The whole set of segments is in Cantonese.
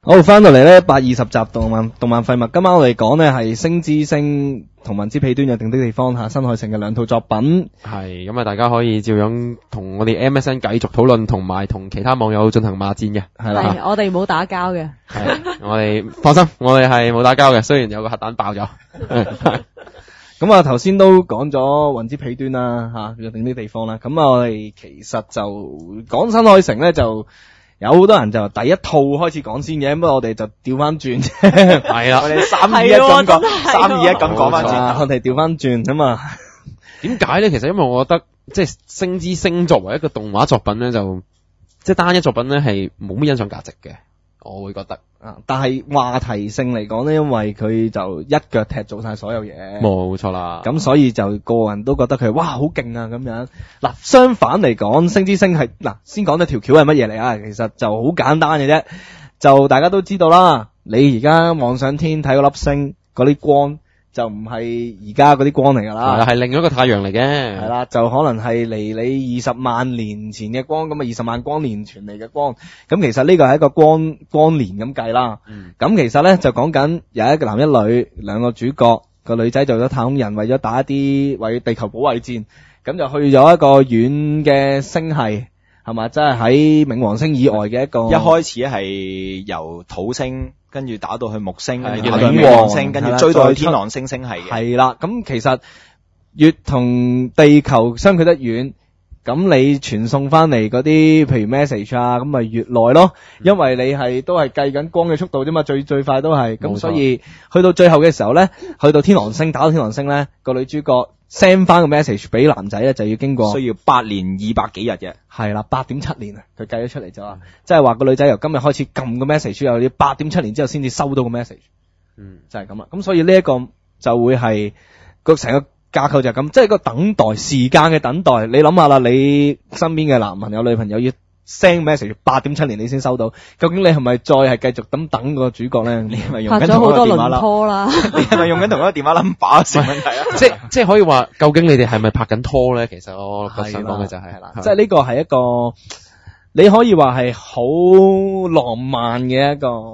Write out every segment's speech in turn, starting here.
好，翻到嚟咧820集動漫廢物，今晚我哋講呢係星之星同文之彼端約定的地方下新海誠嘅兩套作品。 係咁啊，大家可以照樣同我哋 MSN 繼續討論，同埋同其他網友進行罵戰嘅。 係啦， 我哋冇打交嘅。 係，我哋放心，我哋係冇打交嘅，雖然有個核彈爆咗。 咁啊，頭先都講咗雲之彼端啦，約定啲地方啦。咁啊，我哋其實就講新海誠咧，就有好多人就第一套開始講先嘅，不過我哋就調翻轉啫。 係啦， 我哋321咁講，321咁講翻轉， 我哋調翻轉咁啊。 點解咧？其實因為我覺得即係星之星作為一個動畫作品咧，就即係單一作品咧係冇乜欣賞價值嘅，我會覺得。 但係話題性嚟講咧，因為佢就一腳踢做晒所有嘢， 冇錯啦。 咁所以就個人都覺得佢哇好勁啊咁樣。嗱，相反嚟講，星之星係先講咗條橋係乜嘢嚟啊？其實就好簡單嘅啫，就大家都知道啦。你而家望上天睇嗰粒星嗰啲光，就唔係而家嗰啲光嚟㗎啦， 係另一個太陽嚟嘅。 係啦，就可能係離你20萬年前嘅光，咁啊20萬光年傳嚟嘅光，咁其實呢個係一個光年咁計啦。咁其實咧就講緊有一個男一女兩個主角，個女仔做咗太空人，為咗打一啲為地球保衛戰，咁就去咗一個遠嘅星系，係嘛，即係喺冥王星以外嘅一個。 一開始係由土星，跟住打到去木星，跟住打冥到去冥王星，跟住追到去天狼星系嘅。 係啦，咁其實越同地球相距得遠，咁你傳送翻嚟嗰啲譬如 message 啊，咁咪越耐咯，因為你係都係計緊光嘅速度啫嘛，最快都係，咁所以去到最後嘅時候咧，去到天狼星打到天狼星咧，個女主角 send 翻個 message 俾男仔咧，就要經過需要8年200幾日嘅。 係啦，8.7年啊，佢計咗出嚟就話，即係話個女仔由今日開始撳個 message，又要8.7年之後先至收到個 message，就係咁啦。咁所以呢一個就會係個成個架構就係咁，即係個等待時間嘅等待。你諗下啦，你身邊嘅男朋友女朋友要 send message 8.7年你先收到，究竟你係咪再係繼續咁等個主角咧？ 你係咪用緊同一個電話啦？你係咪用緊同一個電話 number 成問題啊？ 即係可以話，究竟你哋係咪拍緊拖咧？其實我想講嘅就係啦， 即係呢個係一個你可以話係好浪漫嘅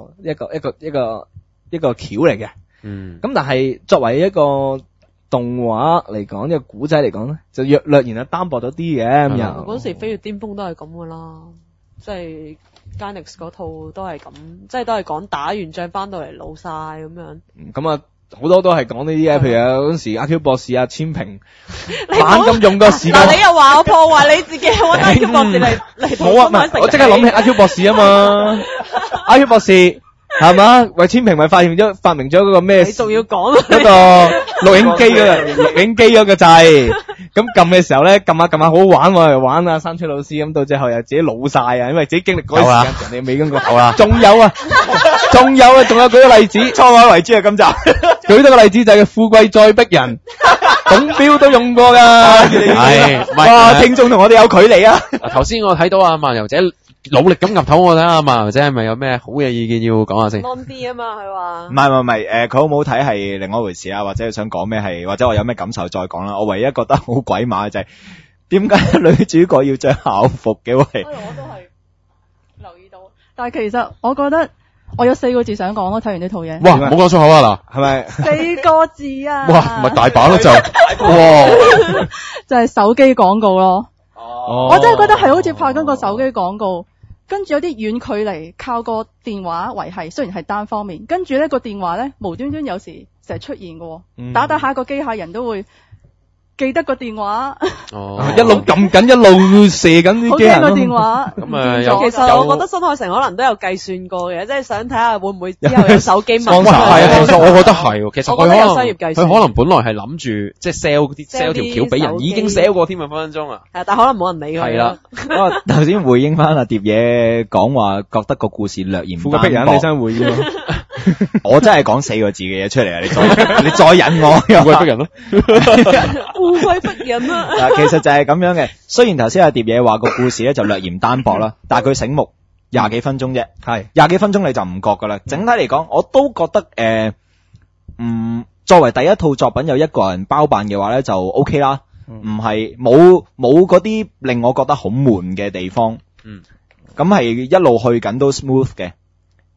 一個橋嚟嘅。咁但係作為一個動畫嚟講，一個古仔嚟講咧，就略然係單薄咗啲嘅咁樣。 嗰時飛越巔峰都係咁噶啦，即係 Gainax 嗰套都係咁，即係都係講打完仗翻到嚟老晒咁樣。 咁啊，好多都係講呢啲嘅，譬如嗰陣時阿 Q 博士啊、千平猛咁用個時間。 嗱，你又話我破壞你自己，揾阿 Q 博士嚟冇啊，我即刻諗起阿 Q 博士啊嘛，阿 Q 博士。係嘛？為千平咪發明咗嗰個咩？ 你仲要講嗰個錄影機嗰個掣，咁撳嘅時候咧，撳下好好玩喎，又玩啊山吹老師，咁到最後又自己老晒啊，因為自己經歷嗰啲時間，人哋未經過。好啦，仲有舉個例子， 滄海為珠啊！今集舉多個例子就係富貴再逼人，董標都用過噶。 係， 哇！聽眾同我哋有距離啊！ 頭先我睇到啊漫遊者努力咁岌頭，我睇下漫遊者係咪有咩好嘅意見要講下先。 安啲啊嘛，佢話。 唔係，佢好唔好睇係另外一回事啊，或者佢想講咩係，或者我有咩感受再講啦。我唯一覺得好鬼馬嘅就係點解女主角要着校服嘅喂？ 我都係留意到，但係其實我覺得我有4個字想講咯，睇完呢套嘢。 哇，唔好講粗口啊嗱， 係咪 ？4個字啊！ 哇，唔係大把咯就，哇， 就係手機廣告咯。我真係覺得係好似拍緊個手機廣告，跟住有啲遠距離靠個電話維繫，雖然係單方面，跟住呢個電話咧無端端有時成日出現嘅，打下個機械人都會記得個電話， 一路撳緊一路射緊啲機械個電話。 其實我覺得新海誠可能都有計算過嘅，即係想睇下會唔會之後有手機賣。 係啊，其實我覺得係，其實我覺得有商業計算。 佢可能本來係諗住即係 sell 條橋俾人，已經 sell 過添啊，分分鐘啊。 係，但可能冇人理佢。 係啦，頭先回應翻阿碟嘢講話，覺得個故事略嫌單薄。 富貴逼人，你想回應？ 我真係講4個字嘅嘢出嚟啊！你再引我， 富貴逼人咯， 富貴逼人啊！ 其實就係咁樣嘅。雖然頭先阿碟嘢話個故事咧就略嫌單薄啦，但係佢醒目20幾分鐘啫，係20幾分鐘你就唔覺噶啦。整體嚟講，我都覺得作為第一套作品有一個人包辦嘅話咧就 OK 啦，唔係冇嗰啲令我覺得好悶嘅地方。咁係一路去緊都 smooth 嘅。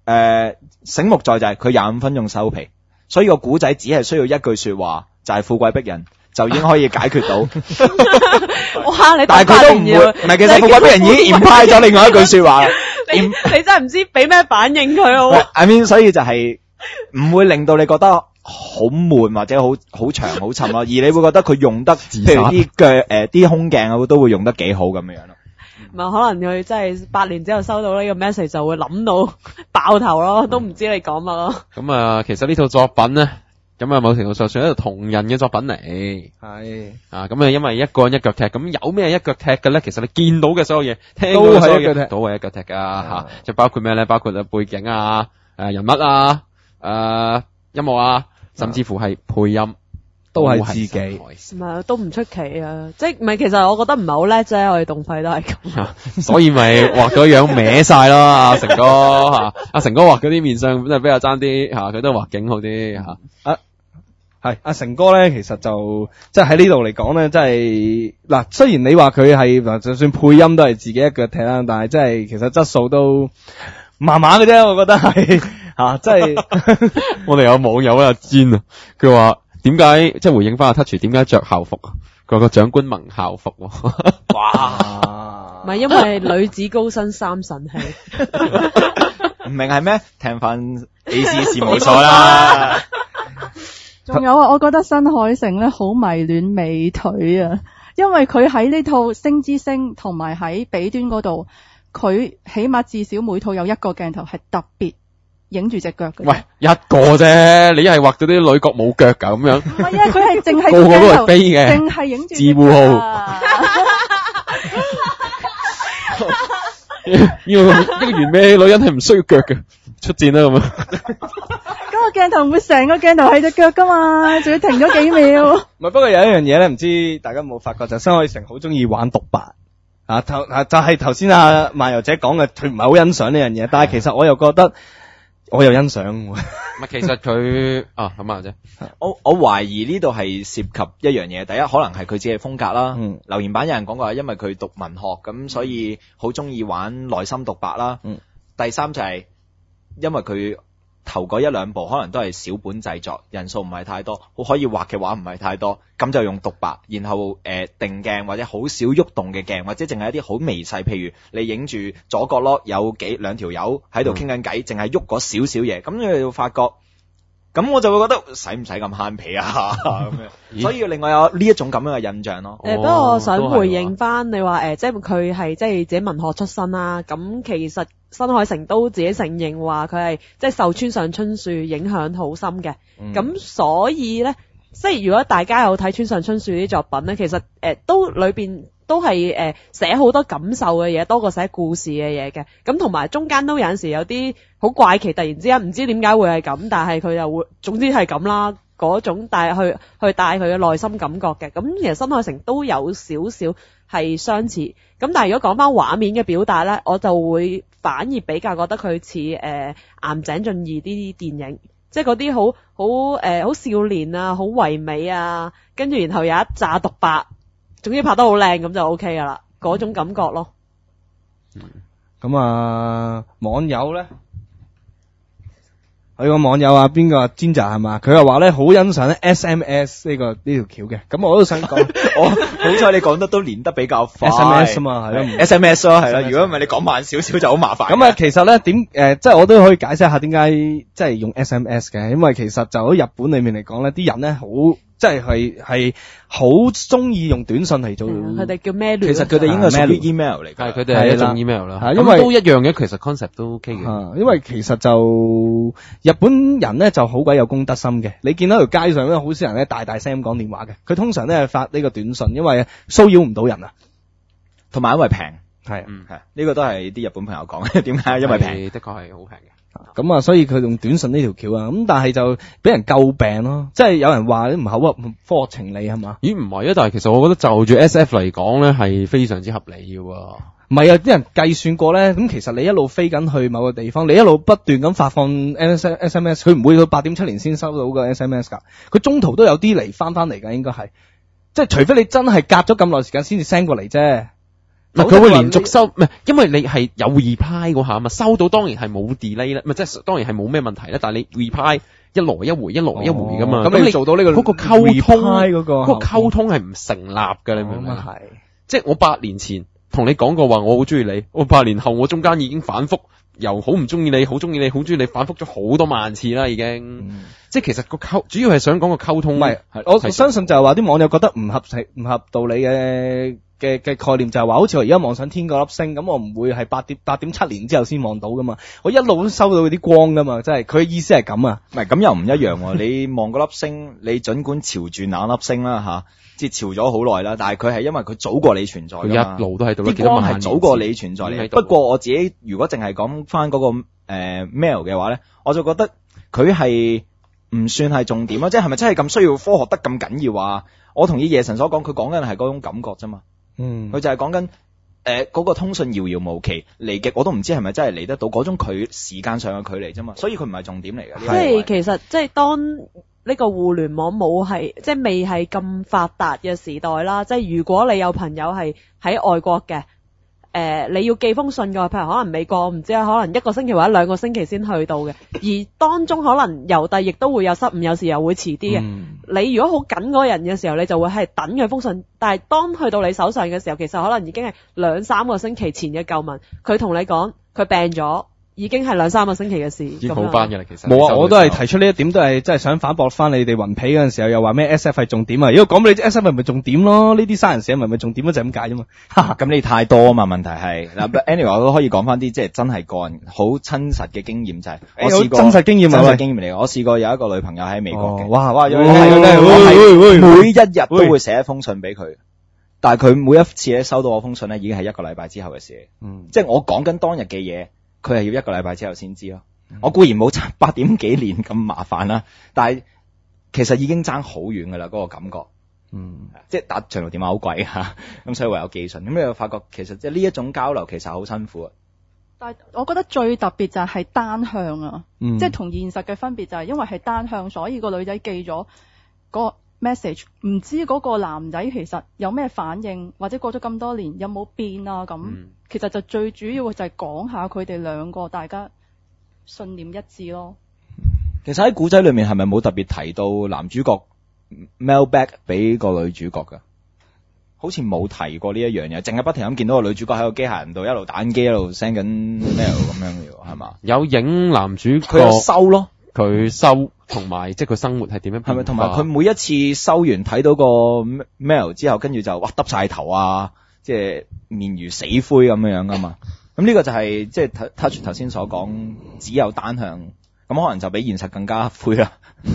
醒目在就係佢25分鐘收皮，所以個古仔只係需要一句說話，就係富貴逼人。就已經可以解決到。 哇！你但係佢都唔會，唔係其實富貴逼人已經 imply 咗另外一句說話啦。 你真係唔知俾咩反應佢好。 I mean， 所以就係唔會令到你覺得好悶或者好長好沉咯，而你會覺得佢用得，譬如啲腳啲空鏡啊，都會用得幾好咁樣咯。 唔係可能佢真係8年之後收到呢個 message 就會諗到爆頭咯，都唔知你講乜咯。 咁啊，其實呢套作品咧。咁啊，某程度上算係一套同人嘅作品嚟， 係啊，咁啊，因為一個人一腳踢，咁有咩一腳踢嘅咧？其實你見到嘅所有嘢，聽到都嘅所有嘢係一腳踢， 都係一腳踢噶吓，就包括咩咧？包括背景啊、人物啊、音樂啊，甚至乎係配音， 都係自己， 唔係都唔出奇啊！即係唔係？其實我覺得唔係好叻啫，我哋動費都係咁， 所以咪畫咗樣歪晒咯，阿成哥吓，阿成哥畫嗰啲面相真係比較爭啲吓，佢都畫景好啲吓。 係阿成哥咧，其實就即係喺呢度嚟講咧，即係嗱，雖然你話佢係嗱，就算配音都係自己一腳踢啦，但係即係其實質素都麻麻嘅啫，我覺得係吓，即係我哋有網友阿堅啊，佢話點解即係回應翻阿 Touch 點解着校服啊？佢話個長官萌校服喎。 哇！ 唔係因為女子高薪三神器， 唔明係咩？聽翻 AC 事務所啦。 仲有啊，我覺得新海誠咧好迷戀美腿啊，因為佢喺呢套星之星同埋喺彼端嗰度，佢起碼至少每套有一個鏡頭係特別影住隻腳嘅。 喂，一個啫，你一係畫到啲女角冇腳㗎咁樣。 唔係啊，佢係淨係個個都係飛嘅， 淨係影住自護號。呢個完美女人係唔需要腳嘅，出戰啦咁啊！ 嗰個鏡頭唔會成個鏡頭係隻腳噶嘛，仲要停咗幾秒。 唔係，不過有一樣嘢咧，唔知大家有冇發覺，就新海誠好中意玩獨白啊，就係頭先阿漫遊者講嘅，佢唔係好欣賞呢樣嘢，但係其實我又覺得我又欣賞。唔係，其實佢咁啊啫。 我懷疑呢度係涉及一樣嘢，第一可能係佢自己嘅風格啦。留言板有人講過，因為佢讀文學咁，所以好中意玩內心獨白啦。第三就係因為佢頭嗰1、2部可能都係小本製作，人數唔係太多，可以畫嘅話唔係太多，咁就用獨白，然後定鏡或者好少喐動嘅鏡，或者淨係一啲好微細，譬如你影住左角落有2條友喺度傾緊偈，淨係喐嗰少少嘢，咁你會發覺，咁我就會覺得使唔使咁慳皮啊咁樣，所以另外有呢一種咁樣嘅印象咯。 不過我想回應翻你話即係佢係即係自己文學出身啦，咁其實新海誠都自己承認話佢係即係受村上春樹影響好深嘅，咁所以咧，即係如果大家有睇村上春樹啲作品咧，其實都裏邊都係寫好多感受嘅嘢，多過寫故事嘅嘢嘅，咁同埋中間都有陣時有啲好怪奇，突然之間唔知點解會係咁，但係佢又會總之係咁啦嗰種，但係去帶佢嘅內心感覺嘅，咁其實新海誠都有少少係相似，咁但係如果講翻畫面嘅表達咧，我就會反而比較覺得佢似岩井俊二啲電影，即係嗰啲好少年啊，好唯美啊，跟住然後有一紮獨白，總之拍得好靚咁就 OK 噶啦，嗰種感覺咯。 咁啊，網友咧，佢個網友啊，邊個 Ginger 係嘛？佢又話咧好欣賞咧 SMS 呢條橋嘅，咁我都想講， 我好彩你講得都連得比較快 SMS 啊嘛，係咯 SMS 咯，係咯，如果唔係你講慢少少就好麻煩。 咁啊，其實咧即係我都可以解釋下點解即係用 SMS 嘅，因為其實就喺日本裏面嚟講咧，啲人咧好即係好中意用短信嚟做， 佢哋叫咩？ 其實佢哋應該屬於 email 嚟㗎， 佢哋係一種 email 啦， 因為都一樣嘅，其實 concept 都 OK 嘅。 因為其實就日本人咧就好鬼有公德心嘅，你見到條街上咧好少人咧大聲咁講電話嘅，佢通常咧係發呢個短信，因為騷擾唔到人啊， 同埋因為平， 係呢個都係啲日本朋友講嘅，點解？因為平， 的確係好平嘅。 咁啊，所以佢用短信呢條橋啊，咁但係就俾人詬病咯，即係有人話唔口科學情理係嘛？ 咦，唔係啊，但係其實我覺得就住 SF 嚟講咧係非常之合理嘅喎。 唔係啊，啲人計算過咧，咁其實你一路飛緊去某個地方，你一路不斷咁發放 SMS， 佢唔會到8.7年先收到個 SMS 噶，佢中途都有啲嚟翻嚟噶，應該係，即係除非你真係隔咗咁耐時間先至 send 過嚟啫。 佢會連續收，唔係，因為你係有 reply 嗰下嘛，收到當然係冇 delay 啦，即係當然係冇咩問題啦，但係你 reply 一來一回噶嘛， 咁你做到呢個嗰個溝通， 嗰個溝通係唔成立㗎，你明唔明？ 係， 即係我8年前同你講過話，我好中意你，我8年後我中間已經反覆由好唔中意你，好中意你，好中意你，反覆咗好多萬次啦，已經。即係其實個主要係想講個溝通。唔係， 我相信就係話啲網友覺得唔合道理嘅概念，就係話好似我而家望上天嗰粒星咁，我唔會係8.7年之後先望到噶嘛，我一路都收到嗰啲光噶嘛，即係佢意思係咁啊。 唔係咁又唔一樣喎，你望嗰粒星，你儘管朝住那粒星啦嚇，即係朝咗好耐啦，但係佢係因為佢早過你存在㗎嘛， 一路都喺度， 啲光係早過你存在嘅。不過我自己如果淨係講翻嗰個mail 嘅話咧，我就覺得佢係唔算係重點啊，即係咪真係咁需要科學得咁緊要啊？我同意夜神所講，佢講緊係嗰種感覺啫嘛。佢就係講緊嗰個通訊遙遙無期離極，我都唔知係咪真係離得到嗰種時間上嘅距離啫嘛，所以佢唔係重點嚟嘅。 即係其實即係當呢個互聯網冇係即係未係咁發達嘅時代啦，即係如果你有朋友係喺外國嘅。你要寄封信嘅，譬如可能美國唔知啊，可能1個星期或者2個星期先去到嘅，而當中可能郵遞亦都會有失誤，有時又會遲啲嘅。你如果好緊嗰個人嘅時候，你就會係等佢封信，但係當去到你手上嘅時候，其實可能已經係2-3個星期前嘅舊聞，佢同你講佢病咗。已經係2-3個星期嘅事，已經好翻嘅啦。其實冇啊，我都係提出呢一點，都係真係想反駁翻你哋雲皮嗰陣時候，又話咩 SF 係重點啊？如果講俾你知 SF 咪重點咯，呢啲science咪重點咯，就係咁解啫嘛。 咁你太多啊嘛，問題係嗱，anyway 我都可以講翻啲即係真係個人好真實嘅經驗就係，我試過真實經驗嚟，我試過有一個女朋友喺美國嘅， 哇， 我係每一日都會寫一封信俾佢。但係佢每一次咧收到我封信咧，已經係1個禮拜之後嘅事。即係我講緊當日嘅嘢。佢係要1個禮拜之後先知咯。我固然冇8點幾年咁麻煩啦，但係其實已經爭好遠噶啦，嗰個感覺。即係打長途電話好貴嚇，咁所以唯有寄信。咁你又發覺其實即係呢一種交流其實好辛苦啊。 但係我覺得最特別就係單向啊，即係同現實嘅分別就係因為係單向，所以個女仔寄咗個 message， 唔知嗰個男仔其實有咩反應，或者過咗咁多年有冇變啊咁。其實就最主要就係講下佢哋兩個大家信念一致咯。 其實喺古仔裏面係咪冇特別提到男主角 mail back 俾個女主角噶？好似冇提過呢一樣嘢，淨係不停咁見到個女主角喺個機械人度一路打緊機一路 send 緊 mail 咁樣嘅喎，係嘛？ 有影男主角佢有收咯， 佢收同埋即係佢生活係點樣？係咪同埋佢每一次收完睇到個 mail 之後，跟住就哇耷晒頭啊！即係面如死灰咁樣噶嘛，咁呢個就係即係 touch 頭先所講，只有單向，咁可能就比現實更加灰啦。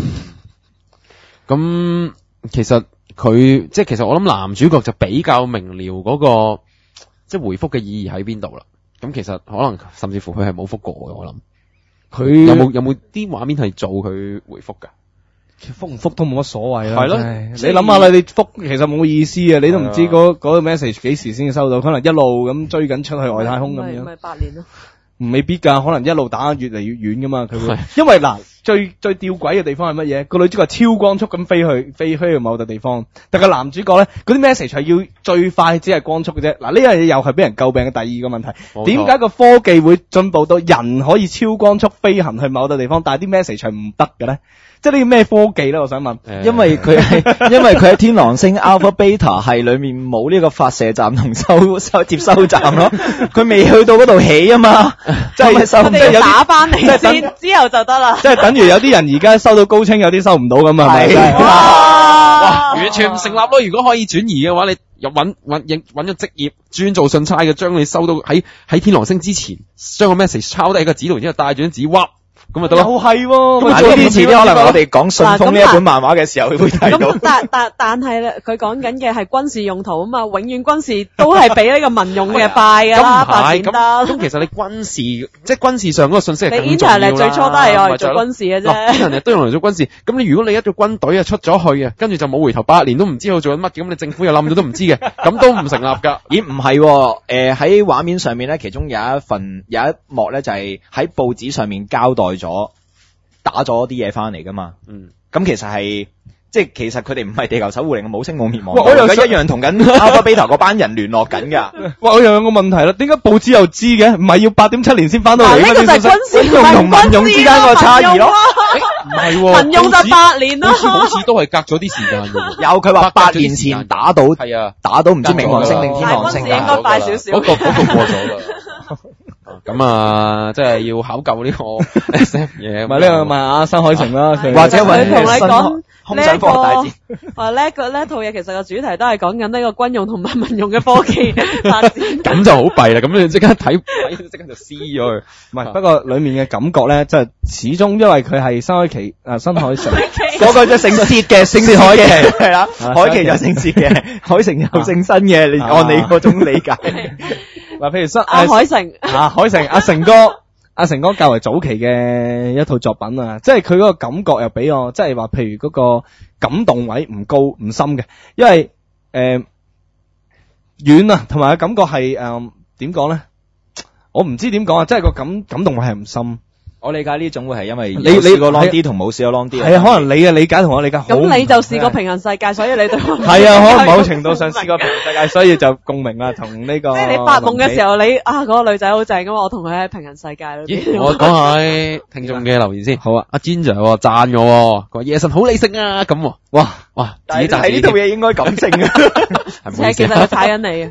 咁其實佢即係其實我諗男主角就比較明了嗰個即係回覆嘅意義喺邊度啦。咁其實可能甚至乎佢係冇覆過嘅，我諗佢有冇啲畫面係做佢回覆㗎？ 覆唔覆都冇乜所謂啦。 係咯， 你諗下啦，你覆其實冇意思啊，你都唔知嗰個 message 幾時先收到，可能一路咁追緊出去外太空咁樣。 咪8年咯。 未必㗎，可能一路打越嚟越遠㗎嘛，佢會。因為嗱，最吊詭嘅地方係乜嘢？個女主角超光速咁飛去某笪地方，但個男主角咧，嗰啲 message 係要最快，只係光速嘅啫。嗱，呢樣嘢又係俾人詬病嘅第二個問題。點解個科技會進步到人可以超光速飛行去某笪地方，但係啲 message 係唔得嘅咧？即係呢個咩科技咧？我想問， 因為佢喺天狼星 Alpha Beta 係裏面冇呢個發射站同接收站咯，佢未去到嗰度起啊嘛，即係收， 即係有打翻嚟先，之後就得啦。 即係等於有啲人而家收到高清，有啲收唔到咁啊，係咪？ 哇，完全唔成立咯！如果可以轉移嘅話，你又揾咗職業專做信差嘅，將你收到喺天狼星之前，將個 message 抄低喺個紙度，然之後帶住張紙屈。咁咪得咯， 又係喎。 咁呢啲遲啲可能我哋講信封呢一本漫畫嘅時候會睇到。 咁但係咧，佢講緊嘅係軍事用途啊嘛，永遠軍事都係俾呢個民用嘅拜㗎啦，發展得。 咁其實你軍事即係軍事上嗰個信息係更重要啦。 你 Internet 最初都係用嚟做軍事嘅啫。 Internet 都用嚟做軍事。咁你如果你一個軍隊啊出咗去啊，跟住就冇回頭8年都唔知道做緊乜嘅，咁你政府又冧咗都唔知嘅，咁都唔成立㗎。 咦？唔係喎，喺畫面上面咧，其中有一幕咧就係喺報紙上面交代咗。打咗啲嘢翻嚟噶嘛？咁其實係即係其實佢哋唔係地球守護靈，冇星冇滅亡， 我又而家一樣同緊 Alpha Beta 嗰班人聯絡緊㗎。 哇！我又有個問題啦，點解報紙又知嘅？唔係要8.7年先翻到嚟咩？ 呢個就係軍事用同民用之間個差異咯。 唔係喎， 民用就8年啦， 好似都係隔咗啲時間嘅。 有佢話8年前打到係啊， 打到唔知冥王星定天王星軍事應該快少少。 嗰個過咗啦。咁啊，即係要考究呢個 SF 嘢。 唔係呢個問下新海誠啦，佢或者佢同你新講空想科學大戰。 呢套嘢其實個主題都係講緊呢個軍用同埋民用嘅科技發展。 咁就好弊啦，咁你即刻睇，即刻就撕咗佢。 唔係，不過裡面嘅感覺咧，即係始終因為佢係新海誠嗰個就姓薛嘅，姓薛海嘅係啦，海琪就姓薛嘅，海誠又姓新嘅，你按你嗰種理解。 嗱，譬如海誠阿成哥較為早期嘅一套作品啊，即係佢嗰個感覺又俾我，即係話譬如嗰個感動位唔高唔深嘅，因為遠啊，同埋個感覺係點講咧？我唔知點講啊，即係個感動位係唔深。 我理解呢種會係因為你試過 long 啲同冇試過 long 啲。 係啊，可能你嘅理解同我理解好。 咁你就試過平行世界，所以你對我係啊，可能某程度上試過平行世界，所以就共鳴啦，同呢個。 即係你發夢嘅時候，嗰個女仔好正噶嘛，我同佢喺平行世界裏邊。 我講下啲聽眾嘅留言先。好啊，阿 Ginger 讚我，佢話夜神好理性啊，咁。哇，自己讚睇呢套嘢應該感性啊。 其實佢踩緊你啊。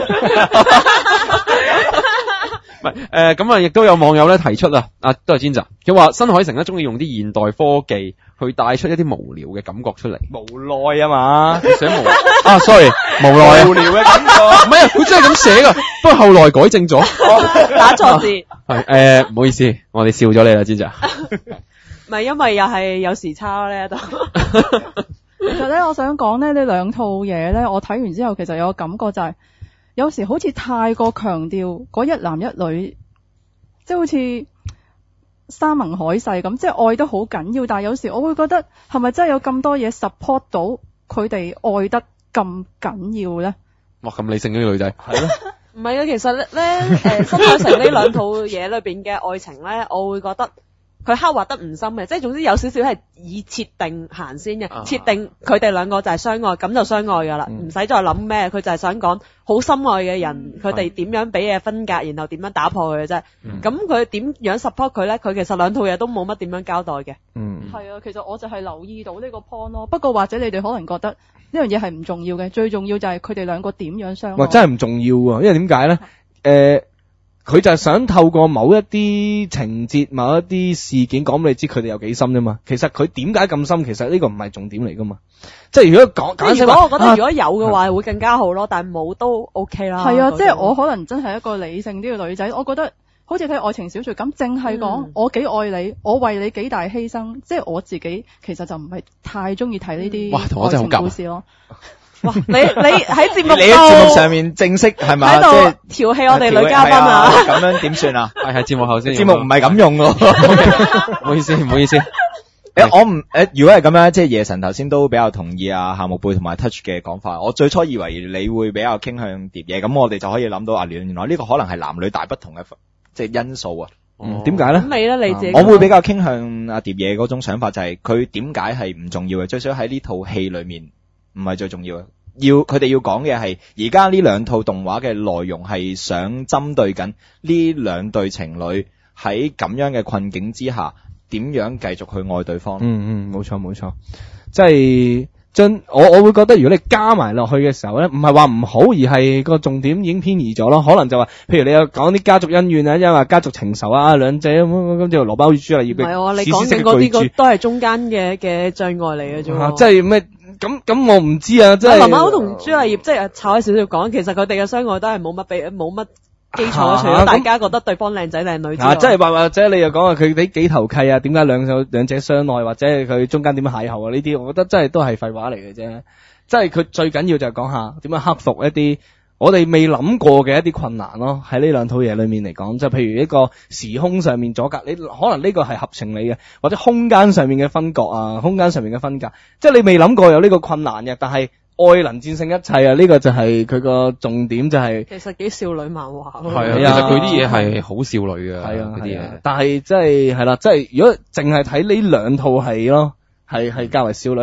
唔係咁啊，亦都有網友咧提出啊，都係 Ginger，佢話新海誠咧中意用啲現代科技去帶出一啲無聊嘅感覺出嚟。 無奈啊嘛， 想sorry， 無奈啊， 無聊嘅感覺。 唔係啊，佢真係咁寫噶，不過後來改正咗， 打錯字。 係唔好意思，我哋笑咗你啦，Ginger。 唔係因為又係有時差咧都。 其實咧，我想講咧呢兩套嘢咧，我睇完之後其實有個感覺就係，有時好似太過強調嗰一男一女，即係好似山盟海誓咁，即係愛得好緊要。但係有時我會覺得係咪真係有咁多嘢 support 到佢哋愛得咁緊要咧？ 哇，咁理性嘅女仔係咯。 唔係啊，其實咧新海誠呢兩套嘢裏邊嘅愛情咧，我會覺得佢刻畫得唔深嘅，即係總之有少少係以設定行先嘅，設定佢哋兩個就係相愛，咁就相愛噶啦，唔使再諗咩，佢就係想講好深愛嘅人，佢哋點樣俾嘢分隔，然後點樣打破佢嘅啫。咁佢點樣 support 佢咧？佢其實兩套嘢都冇乜點樣交代嘅。 係啊，其實我就係留意到呢個 point 咯。不過或者你哋可能覺得呢樣嘢係唔重要嘅，最重要就係佢哋兩個點樣相愛。 哇，真係唔重要啊！因為點解咧？佢就係想透過某一啲情節、某一啲事件講俾你知佢哋有幾深啫嘛。其實佢點解咁深？其實呢個唔係重點嚟噶嘛。即係如果講， 如果我覺得如果有嘅話會更加好咯，但係冇都 OK 啦。 係啊，即係我可能真係一個理性啲嘅女仔，我覺得好似睇愛情小說咁，淨係講我幾愛你，我為你幾大犧牲。即係我自己其實就唔係太中意睇呢啲愛情故事咯。 哇！你喺節目， 你喺節目上面正式係咪？ 喺度調戲我哋女嘉賓啊！ 咁樣點算啊？ 係節目後先。 節目唔係咁用咯。 唔好意思，唔好意思。 如果係咁樣，即係夜神頭先都比較同意啊夏目貝同埋 Touch 嘅講法。我最初以為你會比較傾向碟嘢，咁我哋就可以諗到原來呢個可能係男女大不同嘅即係因素啊。 點解咧？ 咁你咧你自己？ 我會比較傾向阿碟嘢嗰種想法，就係佢點解係唔重要嘅？最少喺呢套戲裏面唔係最重要嘅。佢哋要講嘅係而家呢兩套動畫嘅內容係想針對緊呢兩對情侶喺咁樣嘅困境之下點樣繼續去愛對方。 冇錯，即係我會覺得如果你加埋落去嘅時候咧，唔係話唔好，而係個重點已經偏移咗咯。可能就話，譬如你有講啲家族恩怨啊，因為家族情仇啊，兩者咁就蘿蔔好似豬嚟， 唔係喎，你講緊嗰啲都係中間嘅最愛嚟嘅啫。 即係咩？咁我唔知啊，即係。林馬好同朱麗葉即係炒開少少講，其實佢哋嘅相愛都係冇乜基礎，除咗大家覺得對方靚仔靚女之外。 即係或者你又講話佢哋幾投契啊？點解兩者相愛，或者佢中間點樣邂逅啊？呢啲我覺得真係都係廢話嚟嘅啫。即係佢最緊要就係講下點樣克服一啲我哋未諗過嘅一啲困難咯。喺呢兩套嘢裏面嚟講，就譬如一個時空上面阻隔，你可能呢個係合情理嘅，或者空間上面嘅分割啊，空間上面嘅分隔，即係你未諗過有呢個困難嘅，但係愛能戰勝一切啊！呢個就係佢個重點，就係其實幾少女漫畫咯。 係啊，其實佢啲嘢係好少女嘅。 係啊，啲嘢。但係即係啦，即係如果淨係睇呢兩套戲咯，係較為少女咯。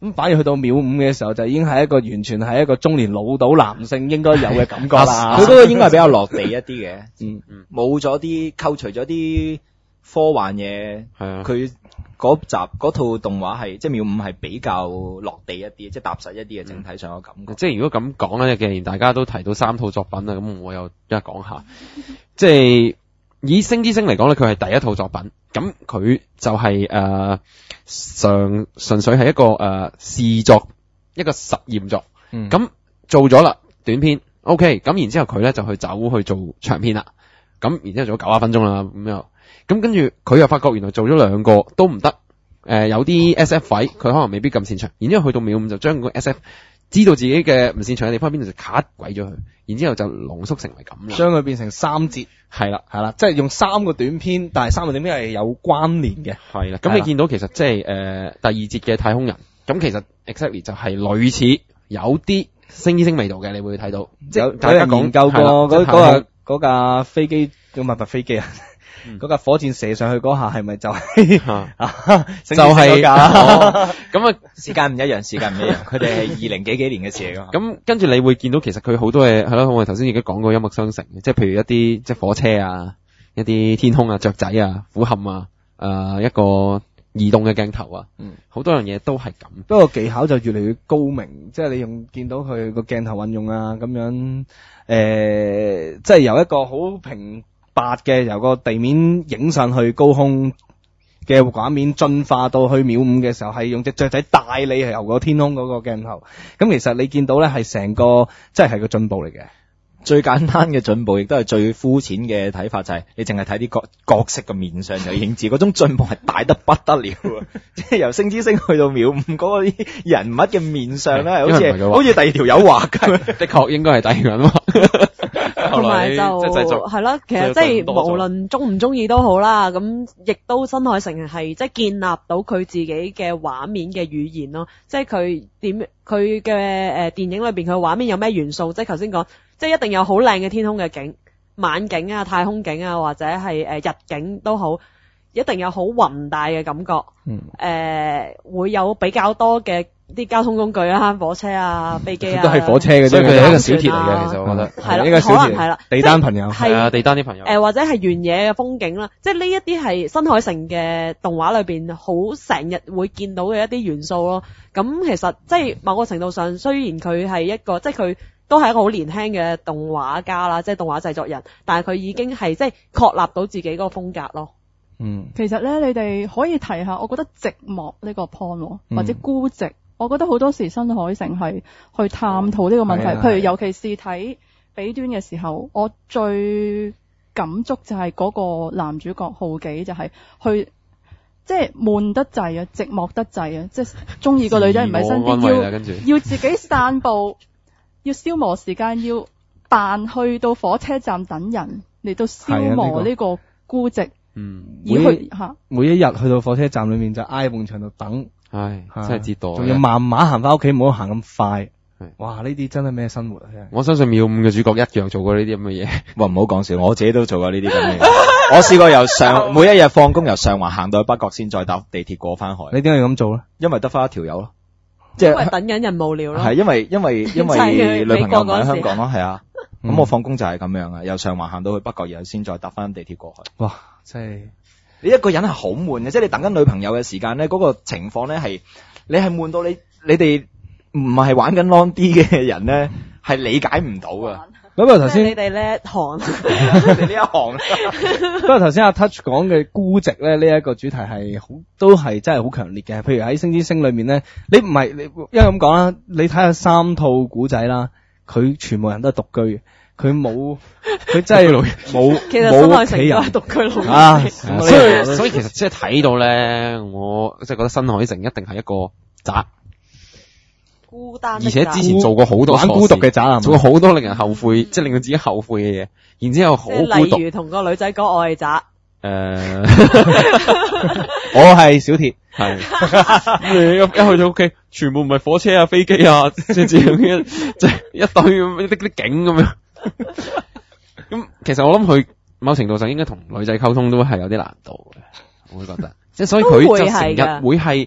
咁反而去到秒5嘅時候，就已經係一個完全係一個中年老到男性應該有嘅感覺啦。 佢嗰個應該係比較落地一啲嘅，冇咗啲扣除咗啲科幻嘢，佢嗰套動畫係即係秒5係比較落地一啲，即係踏實一啲嘅整體上嘅感覺。 即係如果咁講咧，既然大家都提到3套作品啦，咁我又一講下，即係以星之星嚟講咧，佢係第一套作品，咁佢就係純粹係一個試作，一個實驗作，咁做咗啦短篇 ，OK， 咁然之後佢咧就走去做長篇啦，咁然之後做咗90分鐘啦，咁跟住佢又發覺原來做咗2個都唔得，有啲 SF 位佢可能未必咁擅長，然之後去到秒5就將個 SF 知道自己嘅唔擅長嘅地方喺邊度就 cut 鬼咗佢，然之後就濃縮成為咁啦， 將佢變成3節，係啦，即係用3個短篇，但係3個短篇係有關聯嘅， 係啦。咁你見到其實即係第2節嘅太空人，咁其實 exactly 就係類似有啲星之星味道嘅，你會睇到，即係大家研究過嗰架飛機，唔係飛機啊。嗰架火箭射上去嗰下係咪就係就係咁時間唔一樣，佢哋係20幾年嘅事嚟㗎。 咁跟住你會見到其實佢好多嘢係咯，我哋頭先已經講過一脈相承嘅，即係譬如一啲即係火車啊，一啲天空啊、雀仔啊、俯瞰啊，一個移動嘅鏡頭啊，好多樣嘢都係咁。 不過技巧就越嚟越高明，即係你見到佢個鏡頭運用啊，咁樣即係由一個好平白嘅由個地面影上去高空嘅畫面進化到去秒5嘅時候，係用隻雀仔帶你由個天空嗰個鏡頭。咁其實你見到咧係成個即係個進步嚟嘅。 最簡單嘅進步，亦都係最膚淺嘅睇法，就係你淨係睇啲角色嘅面上就認知，嗰種進步係大得不得了。即係由星之星去到秒5嗰個啲人物嘅面上咧，好似第二條友畫嘅， 的確應該係第二個人畫。 同埋就係咯，其實即係無論中唔中意都好啦，咁亦都新海誠係即係建立到佢自己嘅畫面嘅語言咯，即係佢嘅電影裏邊佢畫面有咩元素，即係頭先講，即係一定有好靚嘅天空嘅景、晚景啊、太空景啊，或者係日景都好，一定有好宏大嘅感覺。會有比較多嘅啲交通工具啊，火車啊、飛機啊， 都係火車嘅啫， 所以佢係一個小鐵嚟嘅。其實我覺得係啦， 呢個小鐵係啦， 地單朋友係啊，地單啲朋友或者係原野嘅風景啦，即係呢一啲係新海誠嘅動畫裏邊好成日會見到嘅一啲元素咯。咁其實即係某個程度上，雖然佢係一個即係佢都係一個好年輕嘅動畫家啦，即係動畫製作人，但係佢已經係即係確立到自己嗰個風格咯。 其實咧，你哋可以提下，我覺得寂寞呢個 point 或者孤寂，我覺得好多時新海誠係去探討呢個問題。譬如尤其是睇彼端嘅時候，我最感觸就係嗰個男主角浩己，就係去即係悶得滯啊，寂寞得滯啊，即係中意個女仔唔喺身邊，要自己散步，要消磨時間，要扮去到火車站等人嚟到消磨呢個孤寂。每一日去到火車站裏面就挨埲牆度等， 唉，真係折墮， 仲要慢慢行翻屋企，唔好行咁快。哇，呢啲真係咩生活啊！ 我相信秒5嘅主角一樣做過呢啲咁嘅嘢。 哇，唔好講笑，我自己都做過呢啲咁嘅嘢。我試過每一日放工由上環行到去北角先，再搭地鐵過翻海。 你點解要咁做咧？ 因為得翻一條友咯， 即係等緊人無聊咯。 係因為女朋友唔喺香港咯，係啊。咁我放工就係咁樣啊，由上環行到去北角，然後先再搭翻地鐵過去。 哇，真係你一個人係好悶嘅，即係你等緊女朋友嘅時間咧，嗰個情況咧係你係悶到你哋唔係玩緊 long D 嘅人咧係理解唔到噶。 不過頭先你哋呢一行， 你呢一行。 不過頭先阿 Touch 講嘅孤寂咧，呢一個主題係都係真係好強烈嘅。譬如喺星之星裏面咧，你因為咁講啦，你睇下3套古仔啦，佢全部人都係獨居嘅。佢真係冇， 其實新海誠都係獨居老人啊， 所以其實即係睇到咧，我即係覺得新海誠一定係一個渣， 孤單， 而且之前做過好多玩孤獨嘅渣， 做過好多令人後悔，即係令到自己後悔嘅嘢，然之後好孤獨， 例如同個女仔講我係渣。 我係小鐵， 係一去到屋企，全部唔係火車啊、飛機啊，即係一堆咁啲景咁樣。咁其實我諗佢某程度上應該同女仔溝通都係有啲難度嘅，我會覺得，即係所以佢就成日會係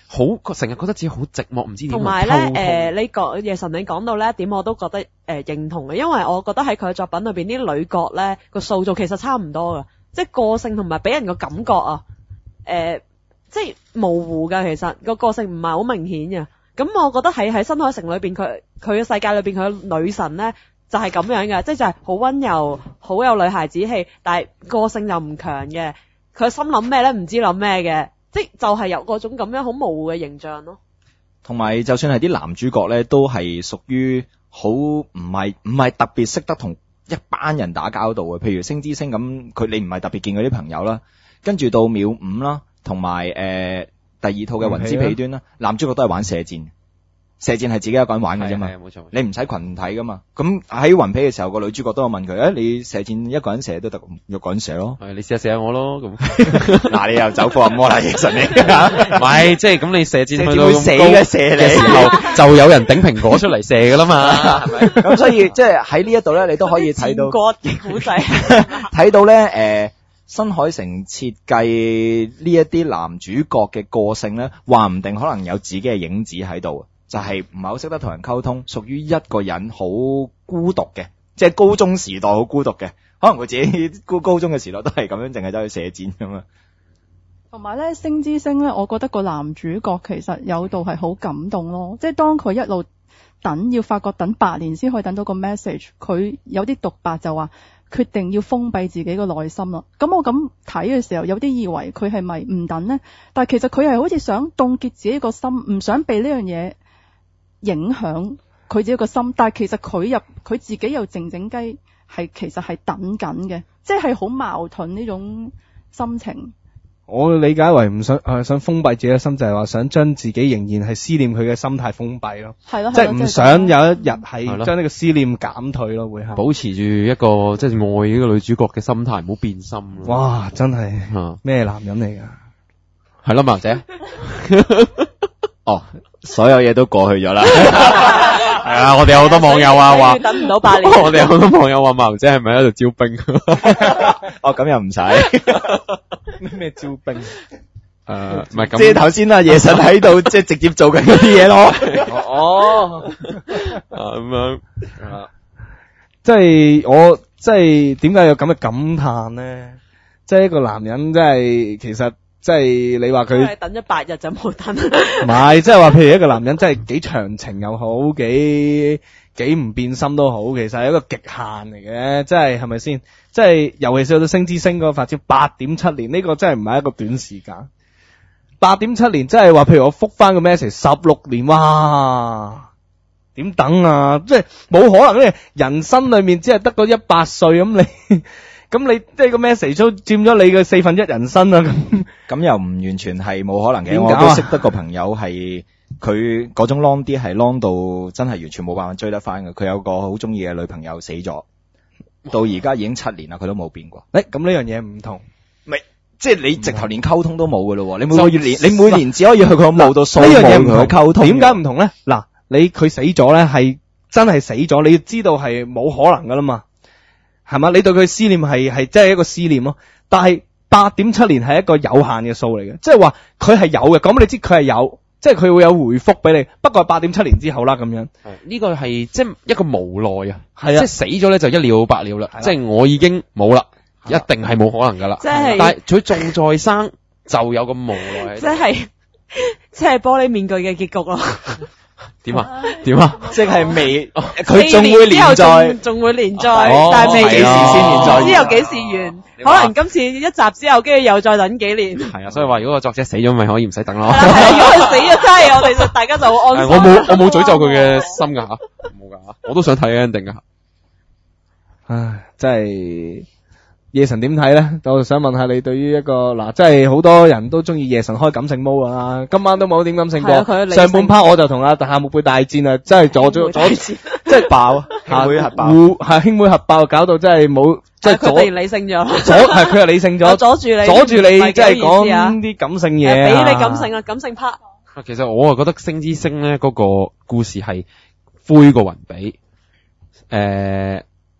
好成日覺得自己好寂寞，唔知點同埋溝通咧，你講夜神你講到呢一點，我都覺得認同嘅，因為我覺得喺佢嘅作品裏邊啲女角咧個塑造其實差唔多噶，即係個性同埋俾人個感覺啊，即係模糊噶，其實個性唔係好明顯嘅。咁我覺得喺新海誠裏邊，佢嘅世界裏邊，佢嘅女神咧就係咁樣嘅，即係就係好溫柔，好有女孩子氣，但係個性就唔強嘅。佢心諗咩咧？唔知諗咩嘅，即係就係有嗰種咁樣好模糊嘅形象咯。 同埋就算係啲男主角咧，都係屬於好唔係特別識得同一班人打交道嘅。譬如星之星咁，你唔係特別見佢啲朋友啦。跟住到秒五啦，同埋第二套嘅雲之彼端啦，男主角都係玩射箭。射箭係自己一個人玩嘅啫嘛， 冇錯， 你唔使群體噶嘛。咁喺雲皮嘅時候，個女主角都有問佢，你射箭一個人射都得，一個人射咯。 你試下我咯，咁嗱你又走火入魔啦，其實你唔係即係咁你射箭去到會死嘅射你嘅時候，就有人頂蘋果出嚟射噶啦嘛，係咪？ 咁所以即係喺呢一度咧，你都可以睇到嘅古仔， 睇到咧新海誠設計呢一啲男主角嘅個性咧，話唔定可能有自己嘅影子喺度。就係唔係好識得同人溝通，屬於一個人好孤獨嘅，即係高中時代好孤獨嘅，可能佢自己高中嘅時代都係咁樣，淨係走去射箭咁啊。 同埋咧，星之星咧，我覺得個男主角其實有度係好感動咯，即係當佢一路要發覺等8年先可以等到個 message， 佢有啲獨白就話決定要封閉自己個內心咯。咁我咁睇嘅時候，有啲以為佢係咪唔等呢？但係其實佢係好似想凍結自己個心，唔想被呢樣嘢影響佢自己個心，但係其實佢自己又靜靜雞其實係等緊嘅，即係好矛盾呢種心情。 我理解為唔想想封閉自己嘅心，就係話想將自己仍然係思念佢嘅心態封閉咯。 係咯， 即係唔想有一日係將呢個思念減退咯，會係保持住一個即係愛呢個女主角嘅心態，唔好變心咯。 哇，真係咩男人嚟㗎？ 係啦，毛姐。 哦，所有嘢都過去咗啦。 係啊，我哋有好多網友話等唔到8年。 我哋有好多網友話毛姐係咪喺度招兵？ 哦，咁又唔使咩招兵？ 唔係咁。 即係頭先啊，夜神喺度即係直接做緊嗰啲嘢咯。 哦， 咁樣即係點解有咁嘅感嘆咧？即係一個男人，即係其實。即係你話佢等咗8日就冇等， 唔係即係話，譬如一個男人真係幾長情又好，幾唔變心都好，其實係一個極限嚟嘅，即係係咪先？即係尤其是到星之星嗰個發展8.7年，呢個真係唔係一個短時間。8.7年，即係話，譬如我覆翻個 message 16年，哇，點等啊？即係冇可能嘅，人生裏面只係得個100歲咁你。咁你即係個 message 都佔咗你嘅1/4人生啊！ 咁又唔完全係冇可能嘅， 點解啊？ 我都識得個朋友係佢嗰種 long 啲係 long 到真係完全冇辦法追得翻嘅。佢有個好中意嘅女朋友死咗，到而家已經7年啦，佢都冇變過。 咁呢樣嘢唔同， 咪即係你直頭連溝通都冇噶咯？你每年只可以去佢墓度掃墓同佢溝通。 點解唔同咧？嗱，佢死咗咧係真係死咗，你要知道係冇可能噶啦嘛。係嘛？你對佢思念係真係一個思念咯，但係8.7年係一個有限嘅數嚟嘅，即係話佢係有嘅，咁你知佢係有，即係佢會有回覆俾你。不過係8.7年之後啦，咁樣。 呢個係即係一個無奈啊， 係啊， 即係死咗咧就一了百了啦，即係我已經冇啦，一定係冇可能噶啦。 即係， 但係佢仲在生，就有個無奈。 即係玻璃面具嘅結局咯。 點啊？即係未，佢仲會連載， 仲會連載，但係未幾時先連載？唔知有幾時完？可能今次一集之後，跟住又再等幾年。 係啊，所以話如果個作者死咗，咪可以唔使等咯。 係啊，如果佢死咗，真係我哋大家就好安心。 我冇詛咒佢嘅心噶吓，冇噶，我都想睇 ending 噶。 唉，真係。夜神點睇咧？我想問下你對於一個即係好多人都中意夜神開感性毛啊！今晚都冇點感性過。上半 part 我就同阿夏目貝大戰啊，真係阻即係爆兄妹核爆， 係兄妹核爆，搞到真係冇即係佢哋理性咗， 佢係理性咗，阻住你，即係講啲感性嘢， 俾你感性啊，感性 part。 其實我啊覺得星之星咧嗰個故事係灰過雲比，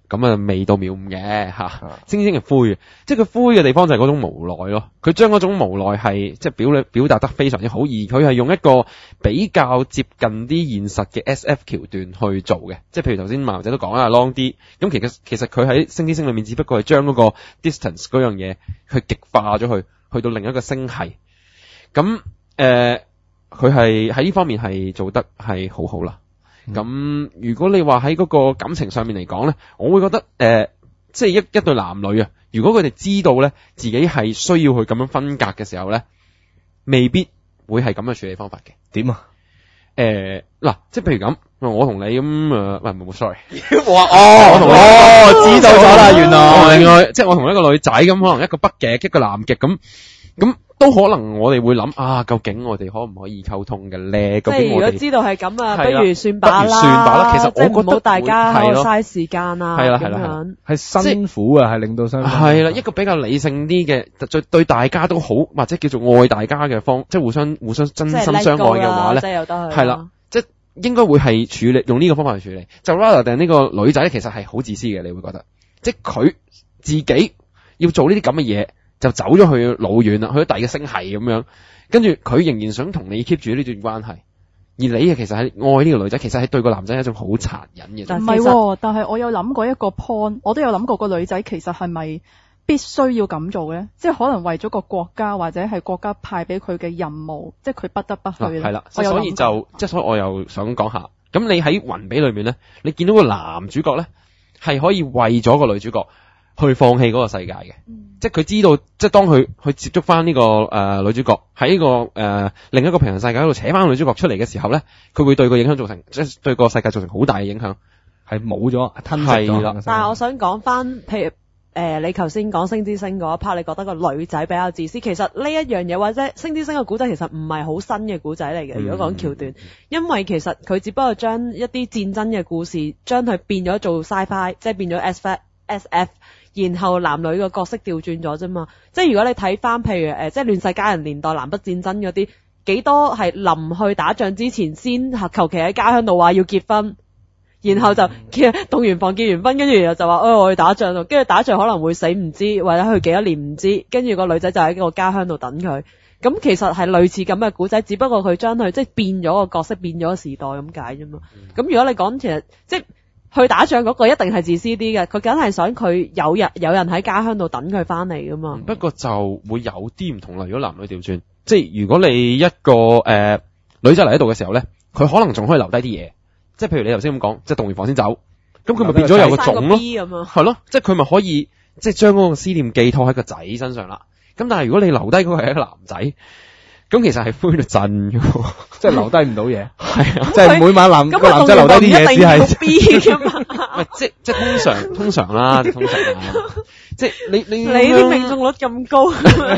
咁啊未到秒5嘅吓，星之星係灰嘅，即係佢灰嘅地方就係嗰種無奈咯。佢將嗰種無奈係即係表達得非常之好，而佢係用一個比較接近啲現實嘅 SF 橋段去做嘅，即係譬如頭先馬仔都講啦 long 啲，咁其實佢喺星之星裏面只不過係將嗰個 distance 嗰樣嘢去極化咗去到另一個星系，咁佢係喺呢方面係做得係好好啦。咁如果你話喺嗰個感情上面嚟講咧，我會覺得即係一對男女啊，如果佢哋知道咧自己係需要去咁樣分隔嘅時候咧，未必會係咁嘅處理方法嘅。 點啊？ 嗱，即係譬如咁，我同你咁冇 sorry， 我同知道咗啦，原來另外即係我同一個女仔咁，可能一個北極一個南極咁都可能我哋會諗啊，究竟我哋可唔可以溝通嘅咧？ 即係如果知道係咁啊，不如算吧啦。其實我覺得唔好大家嘥時間啊， 係啦， 係辛苦啊，係令到雙方係啦，一個比較理性啲嘅，對大家都好，或者叫做愛大家嘅即係互相真心相愛嘅話咧，係啦，即係應該會係處理用呢個方法去處理。就 rather 定呢個女仔其實係好自私嘅，你會覺得，即係佢自己要做呢啲咁嘅嘢。就走咗去老遠啦，去咗第二個星系咁樣，跟住佢仍然想同你 keep 住呢段關係，而你其實係愛呢個女仔，其實係對個男仔係一種好殘忍嘅。 唔係，但係我有諗過一個 point， 我都有諗過個女仔其實係咪必須要咁做咧？即係可能為咗個國家或者係國家派俾佢嘅任務，即係佢不得不去咧。 係啦，所以我又想講下，咁你喺雲比裏面咧，你見到個男主角咧係可以為咗個女主角去放棄嗰個世界嘅，即係佢知道，即係當佢去接觸翻呢個女主角喺呢個另一個平行世界度扯翻個女主角出嚟嘅時候咧，佢會對個影響造成，即係對個世界造成好大嘅影響，係冇咗吞噬咗啦。 但係我想講翻，譬如你頭先講星之星嗰一 part，你覺得個女仔比較自私，其實呢一樣嘢或者星之星嘅古仔其實唔係好新嘅古仔嚟嘅。如果講橋段，因為其實佢只不過將一啲戰爭嘅故事，將佢變咗做 sci-fi， 即係變咗 SF。然後男女個角色調轉咗啫嘛，即係如果你睇翻譬如即係亂世佳人年代南北戰爭嗰啲，幾多係臨去打仗之前先求其喺家鄉度話要結婚，然後就動完房結完婚，跟住然後就話我去打仗咯，跟住打仗可能會死唔知，或者去幾多年唔知，跟住個女仔就喺個家鄉度等佢。咁其實係類似咁嘅古仔，只不過佢將佢即係變咗個角色，變咗個時代咁解啫嘛。咁如果你講其實即係去打仗嗰個一定係自私啲嘅，佢梗係想佢有人喺家鄉度等佢翻嚟噶嘛。 不過就會有啲唔同啦。如果男女調轉，即係如果你一個女仔嚟喺度嘅時候咧，佢可能仲可以留低啲嘢，即係譬如你頭先咁講，即係動完房先走，咁佢咪變咗有個種咯，係咯，即係佢咪可以即係將嗰個思念寄託喺個仔身上啦。咁但係如果你留低嗰個係一個男仔，咁其實係灰到震嘅， 即係留低唔到嘢。係啊， 即係每晚個男仔留低啲嘢，只係 B 噶嘛。 即係通常啦，即係你啲命中率咁高，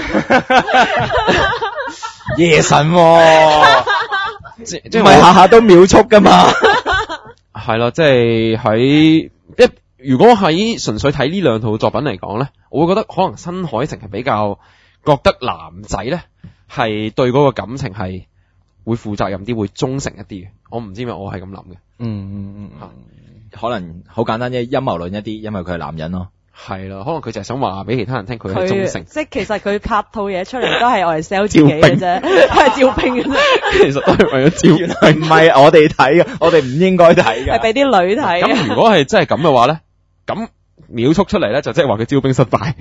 夜神即係唔係下下都秒速噶嘛？ 係咯，即係如果喺純粹睇呢兩套作品嚟講咧，我會覺得可能新海誠係比較覺得男仔咧係對嗰個感情係會負責任啲，會忠誠一啲嘅。我唔知咩，我係咁諗嘅。 可能好簡單啫，陰謀論一啲，因為佢係男人咯。 係啦，可能佢就係想話俾其他人聽佢係忠誠。 即係其實佢拍套嘢出嚟都係我嚟 sell 自己嘅啫，都係招兵嘅啫。 其實都係為咗招， 原來唔係我哋睇嘅，我哋唔應該睇嘅， 係俾啲女睇。 咁如果係真係咁嘅話咧，咁秒速出嚟咧就即係話佢招兵失敗。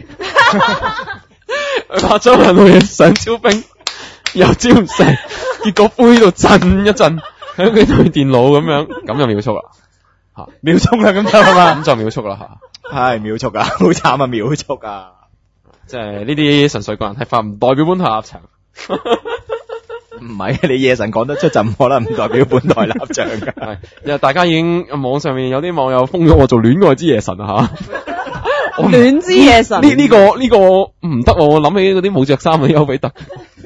拍咗兩套嘢想招兵，又招唔成，結果灰到震一震，喺佢台電腦咁樣，咁就秒速啦。 秒速啦，咁就係嘛？ 咁就秒速啦吓。 係秒速啊，好慘啊，秒速啊！ 即係呢啲純粹個人睇法，唔代表本台立場。 唔係，你夜神講得出就唔可能唔代表本台立場㗎。 係，因為大家已經網上面有啲網友封咗我做戀愛之夜神啊吓。 戀之夜神呢個唔得，我諗起嗰啲冇着衫嘅丘比特，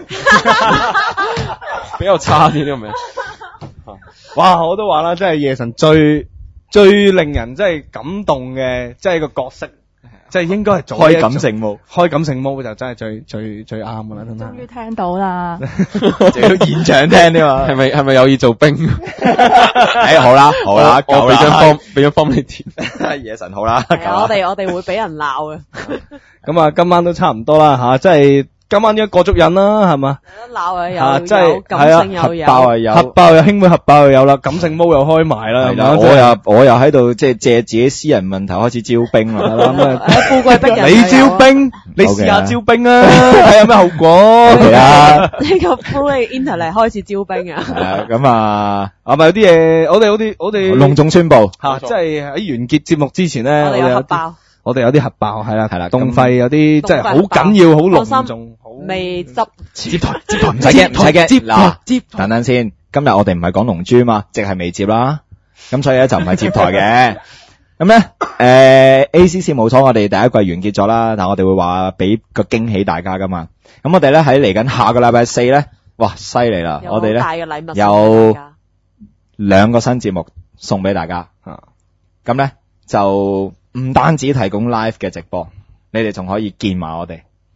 比較差啲呢個名。 哇！我都話啦，真係夜神最令人真係感動嘅，即係個角色即係應該係做開感性毛， 開感性毛就真係最啱噶啦，真終於係。 聽到啦， 仲要現場聽添嘛。 係咪有意做兵？ 好啦， 我夠俾張啦， form 俾張 form 你填。 野神好啦， 係啊， 夠啦我哋會俾人鬧嘅， 咁啊，今晚都差唔多啦吓，即係今晚應該過足癮啦，係嘛？ 有得鬧啊，有即係有感性又核有， 爆啊有， 核爆又兄妹核爆又有啦，感性毛又開埋啦， 係啦， 咁樣我又喺度即係借自己私人問題開始招兵啦， 咁啊。 富貴逼人， 你招兵，你試下招兵啊，睇下有咩後果。 係啊， 呢個 Full Internet 開始招兵啊！ 係啊咁啊， 係咪有啲嘢？我哋隆重宣布， 吓，即係喺完結節目之前咧， 我哋有核爆， 我哋有啲核爆係啦， 係啦動費有啲即係好動費緊要，好隆放心重，好未執接台唔使驚，唔使驚，嗱，等等先，今日我哋唔係講龍珠嘛，即係未接啦，咁所以咧就唔係接台嘅。咁咧，ACC 事務所我哋第一季完結咗啦，但我哋會話俾個驚喜大家噶嘛。咁我哋咧喺嚟緊下個禮拜4咧，哇，犀利啦！ 有我哋大咧嘅禮物有送俾大家 2個新節目送俾大家。咁咧就唔單止提供 live 嘅直播，你哋仲可以見埋我哋。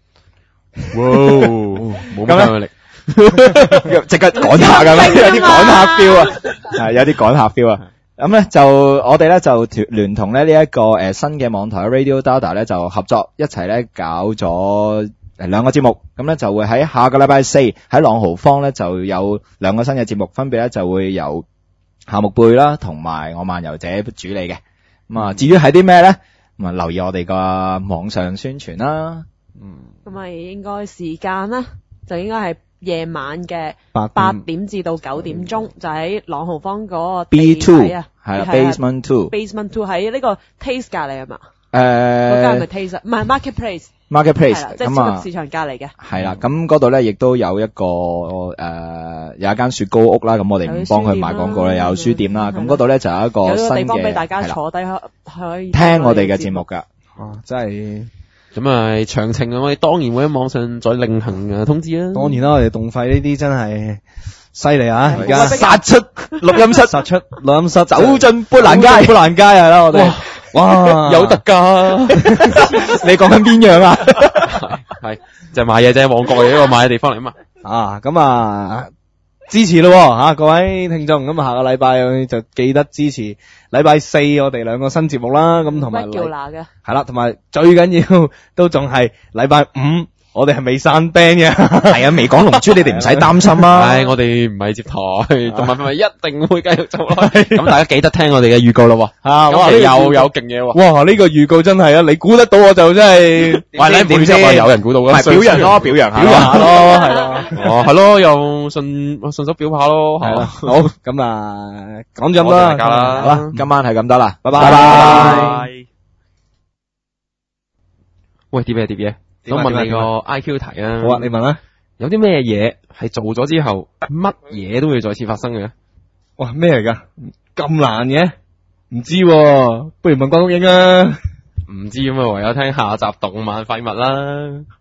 冇乜吸引力。 即刻趕客㗎咩？有啲趕客 feel 啊，係有啲趕客 feel 啊。咁咧就我哋咧就聯同咧呢一個新嘅網台 Radio Data 咧就合作一齊咧搞咗2個節目，咁咧就會喺下個禮拜4喺朗豪坊咧就有2個新嘅節目，分別咧就會由夏木貝啦同埋我漫遊者主理嘅。咁啊，至於係啲咩咧？咁啊留意我哋個網上宣傳啦。 咁咪應該時間啦，就應該係夜晚嘅 8 點至到9點鐘，就喺朗豪坊嗰個 B2 地啊， 係啦 ，Basement Two Basement Two 喺呢個 Taste 隔離係嘛？ 誒嗰間係咪 Taste 啊？唔係 Marketplace，係 Marketplace 啦，即係咁啊超級市場隔離嘅。 係啦，咁嗰度咧亦都有一個有一間雪糕屋啦，咁我哋唔幫佢賣廣告啦，有書店啦，咁嗰度咧就有一個有新嘅個地方俾大家係啦坐低可以聽我哋嘅節目㗎。 真係咁啊，詳情我哋當然會喺網上再另行通知啦。 當然啦，我哋動費呢啲真係犀利啊！而家殺出錄音室， 殺出錄音室， 走進砵蘭街， 砵蘭街係啦，我哋哇有特價， 你講緊邊樣啊？ 係就係買嘢啫，旺角嘅一個買嘅地方嚟啊嘛。 啊咁啊支持咯吓，各位聽眾，咁下個禮拜就記得支持禮拜4我哋2個新節目啦，咁同埋叫嗱嘅。 係啦，同埋最緊要都仲係禮拜5我哋係未散 band 嘅。 係啊，未講龍珠，你哋唔使擔心啊。 唉，我哋唔係接台，同埋一定會繼續做落去。咁大家記得聽我哋嘅預告咯。 啊，哇！ 又有勁嘢喎。 哇！呢個預告真係啊，你估得到我就真係喂，你點知啊？有人估到啦。 唔係表揚咯，表揚下表揚下咯，係咯。 哦，係咯，又順手表下咯。 係啦，好咁啊，講咗咁多多謝大家啦好啦， 今晚係咁多啦， 拜拜拜拜。 喂，碟嘢，想問你個 IQ 題啊。 好啊，你問啦。 有啲咩嘢係做咗之後，乜嘢都會再次發生嘅？ 哇，咩嚟噶？咁難嘅？唔知喎，不如問關谷英啊。 唔知咁啊，唯有聽下集動漫廢物啦。